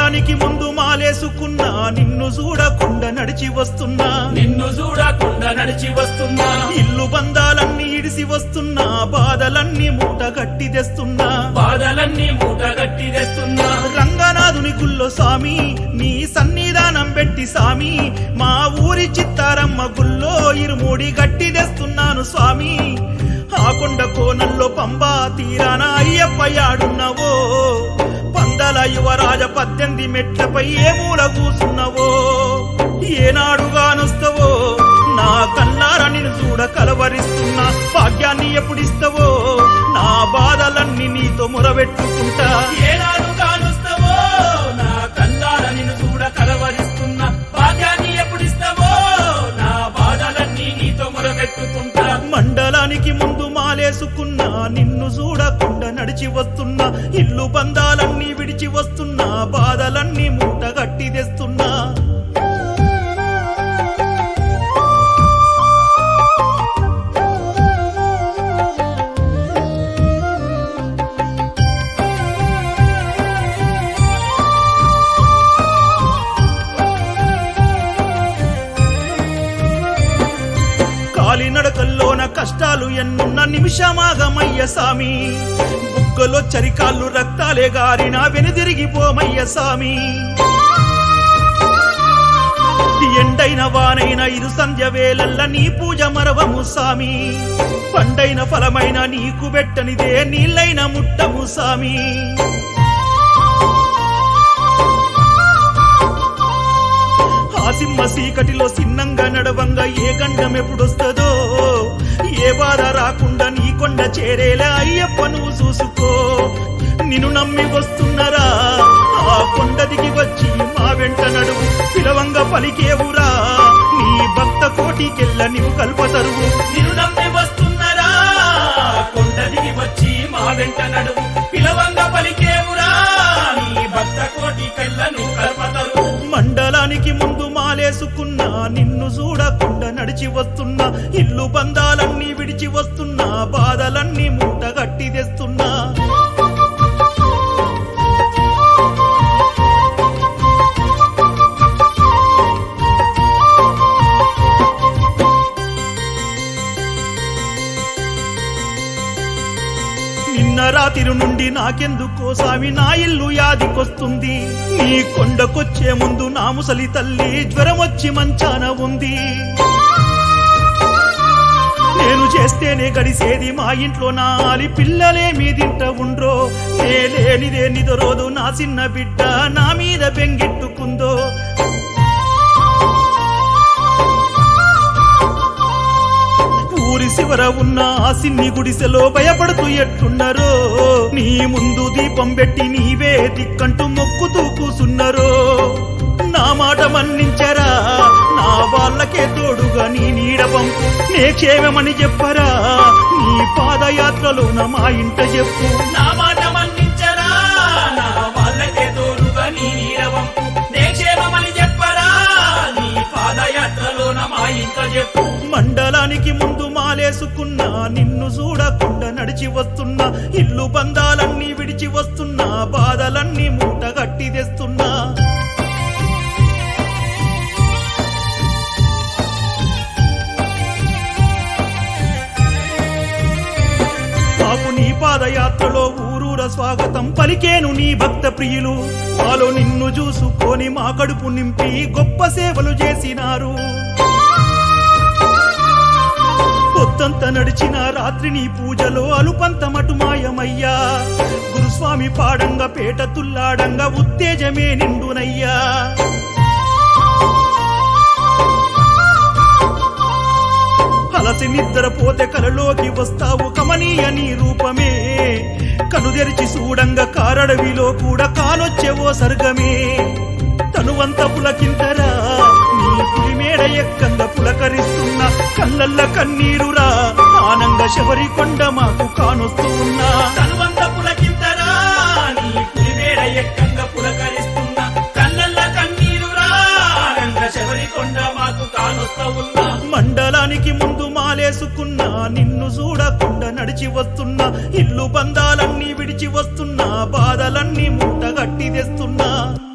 మండలానికి ముందు మాలేసుకున్నా నిన్ను చూడకుండా నడిచి వస్తున్నా ఇల్లు బంధాలన్నీ ఇడిసి వస్తున్నా బాధలన్నీ మూట గట్టి తెస్తున్నా రంగనాథుని గుల్లో స్వామి నీ సన్నిధానం పెట్టి స్వామి మా ఊరి చిత్తారమ్మ గుల్లో ఇరుముడి గట్టి తెస్తున్నాను స్వామి ఆ కొండ కోనల్లో పంబా తీరాన అయ్యప్ప యాడున్నవో పందల యువరాజ 18 మెట్లపై ఏ మూల కూసున్నవో ఏనాడుగానొస్తవో నా కల్లారా నిన్ను చూడ కలవరిస్తున్నా భాగ్యాన్ని ఎప్పుడిస్తావో నా బాధలన్నీ నీతో మొరబెట్టుకుంటా ఏనాడుగానొస్తవో నా కల్లారా నిన్ను చూడ కలవరిస్తున్నా భాగ్యాన్ని ఎప్పుడిస్తావో నా బాధలన్నీ నీతో మొరబెట్టుకుంటా మండలానికి ముందు మాలేసుకున్నా నిన్ను చూడకుండా నడిచి వస్తున్నా ఇల్లు బంధాలన్నీ విడిచి వస్తున్నా బాధలన్నీ మూట గట్టి తెస్తున్నా కాలినడకల్లోన కష్టాలు ఎన్నున్న నిమిషమాగమయ్య సామి బుగ్గలో చరికాళ్ళు రక్తాలే గారిన వెనుదిరిగిపోమయ్య సామి ఎండైన వానైన ఇరు సంధ్య వేళల్ల నీ పూజ మరవము సామి పండైన ఫలమైన నీకు పెట్టనిదే నీళ్ళైన ముట్టము సామి సింహ సీకటిలో సిన్నంగా నడవంగా ఏ గండం ఎప్పుడొస్తుందో ఏ బాధ రాకుండా నీ కొండ చేరేలా అయ్యప్ప నువ్వు చూసుకో నిన్ను నమ్మి వస్తున్నరా ఆ కొండ దిగి వచ్చి మా వెంట నడువు పిలవంగా పలికేవురా నీ భక్త కోటికెళ్ళ నీవు కల్పతరువు నిన్ను నమ్మి వస్తున్నరా కొండ దిగి వచ్చి మా వెంట నడువు పిలవంగా పలికేవురా నీ భక్త కోటికెళ్ళ నువ్వు కల్పతరువు మండలానికి ముందు మాలేసుకున్నా నిన్ను చూడకుండా నడిచి వస్తున్నా ఇల్లు బంధాలన్నీ విడిచి వస్తున్నా బాధలన్నీ మూట గట్టి తెస్తున్నా నిన్న రాత్రి నుండి నాకెందుకో స్వామి నా ఇల్లు యాదికొస్తుంది నీ కొండకొచ్చే ముందు నా ముసలి తల్లి జ్వరం వచ్చి మంచాన ఉంది నేను చేస్తేనే గడిసేది మా ఇంట్లో నాలి పిల్లలే మీదింట ఉండ్రో లేనిదే నిదరోదు నా చిన్న బిడ్డ నా మీద బెంగెట్టుకుందో ఊరి శివర ఉన్న ఆ సిన్ని గుడిసెలో భయపడుతూ ఎట్టున్నారో నీ ముందు దీపం పెట్టి నీవే దిక్కంటూ మొక్కుతూ కూసున్నారో నా మాట మన్నించరా నా వాళ్ళకే తోడుగా నీ నీడ పంపు నే క్షేమమని చెప్పరా నీ పాదయాత్రలో మా ఇంట చెప్పు నా మాట మన్నించరా నా వాళ్ళకే తోడుగా నీ నీడ పంపు నే క్షేమమని చెప్పరా నీ పాదయాత్రలో మా ఇంట చెప్పు మండలానికి ముందు మాలేసుకున్నా నిన్ను చూడకుండా నడిచి వస్తున్నా ఇల్లు బంధాలన్నీ విడిచి వస్తున్నా బాధలన్నీ మూట గట్టి తెస్తున్నా మాకు నీ పాదయాత్రలో ఊరూర స్వాగతం పలికేను నీ భక్త ప్రియులు మాలో నిన్ను చూసుకొని మా కడుపు నింపి గొప్ప సేవలు చేసినారు పొద్దంత నడిచిన రాత్రి నీ పూజలో అలుపంత మటు మాయమయ్యా గురుస్వామి పాడంగా పేట తుల్లాడంగా ఉత్తేజమే నిండునయ్యా అలసి నిద్రపోతే కలలోకి వస్తావు కమనీయ నీ రూపమే కనుదెరిచి చూడంగా కారడవిలో కూడా కానొచ్చేవో సర్గమే తనువంత పులకింతరా నీ పులిమేడ ఎక్కంగా పులకరిస్తున్నా కళ్ళల్ల కన్నీరురా ఆనంద శబరి కొండ మాకు కానొస్తూ ఉన్నా తనువంత పులకింతరా నీ పులిమేడ ఎక్కంగా పులకరిస్తున్నా కళ్ళల్ల కన్నీరురా ఆనంద శబరి కొండ మాకు కానొస్తూ ఉన్నా మండలానికి ముందు మాలేసుకున్నా నిన్ను చూడకుండా నడిచి వస్తున్నా ఇల్లు బంధాలన్నీ విడిచి వస్తున్నా బాధలన్నీ మూట గట్టి తెస్తున్నా